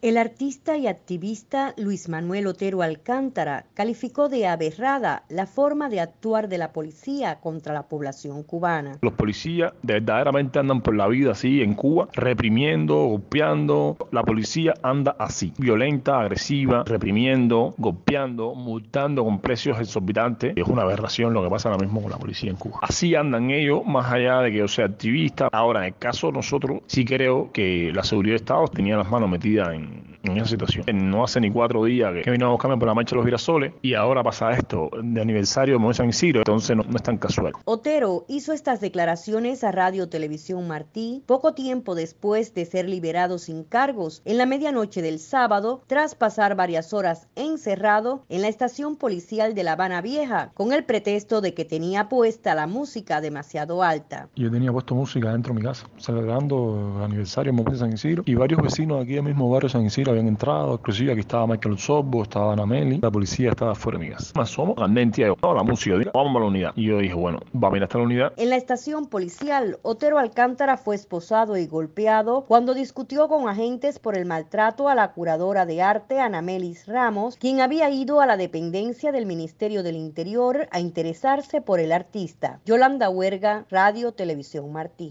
El artista y activista Luis Manuel Otero Alcántara calificó de aberrada la forma de actuar de la policía contra la población cubana. Los policías verdaderamente andan por la vida así en Cuba, reprimiendo, golpeando. La policía anda así, violenta, agresiva, reprimiendo, golpeando, multando con precios exorbitantes. Es una aberración lo que pasa ahora mismo con la policía en Cuba. Así andan ellos, más allá de que yo sea activista. Ahora, en el caso de nosotros, sí creo que la seguridad de Estado tenía las manos metidas en esa situación. No hace ni 4 días que vino a buscarme por la marcha de los girasoles y ahora pasa esto de aniversario de San Isidro, entonces no es tan casual. Otero hizo estas declaraciones a Radio Televisión Martí poco tiempo después de ser liberado sin cargos en la medianoche del sábado, tras pasar varias horas encerrado en la estación policial de La Habana Vieja, con el pretexto de que tenía puesta la música demasiado alta. Yo tenía puesto música dentro de mi casa, celebrando el aniversario de San Isidro, y varios vecinos aquí del mismo barrio San Isidro habían entrado, inclusive aquí estaba Michael Sorbo, estaba Ana Meli, la policía estaba fuera de mi casa. Me asomo, Gandentia, la música, vamos a la unidad. Y yo dije, bueno, vamos a ir hasta la unidad. En la estación policial, Otero Alcántara fue esposado y golpeado cuando discutió con agentes por el maltrato a la curadora de arte Ana Melis Ramos, quien había ido a la dependencia del Ministerio del Interior a interesarse por el artista. Yolanda Huerga, Radio Televisión Martí.